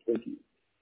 Thank you.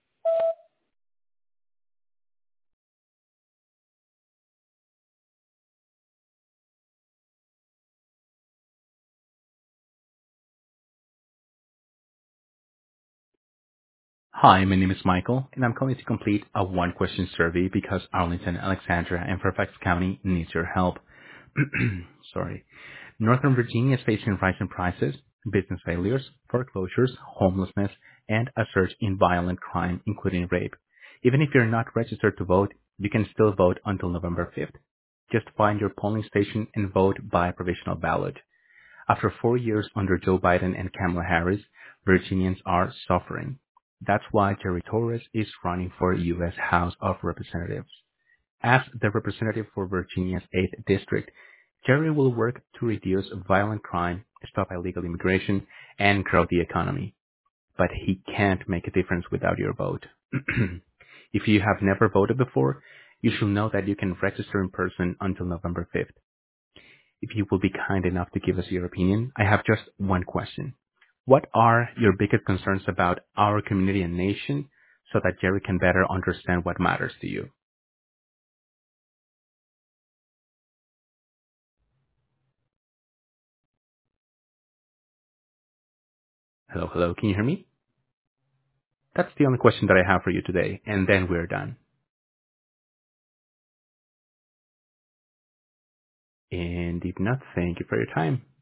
Hi, my name is Michael, and I'm calling to complete a one-question survey because Arlington, Alexandria, and Fairfax County needs your help. Sorry. Northern Virginia is facing rising prices, business failures, foreclosures, homelessness, and a surge in violent crime, including rape. Even if you're not registered to vote, you can still vote until November 5th. Just find your polling station and vote by provisional ballot. After 4 years under Joe Biden and Kamala Harris, Virginians are suffering. That's why Jerry Torres is running for U.S. House of Representatives. As the representative for Virginia's 8th District, Jerry will work to reduce violent crime, stop illegal immigration, and grow the economy. But he can't make a difference without your vote. If you have never voted before, you should know that you can register in person until November 5th. If you will be kind enough to give us your opinion, I have just one question. What are your biggest concerns about our community and nation so that Jerry can better understand what matters to you? Hello, hello, can you hear me? That's the only question that I have for you today, and then we're done. And if not, thank you for your time.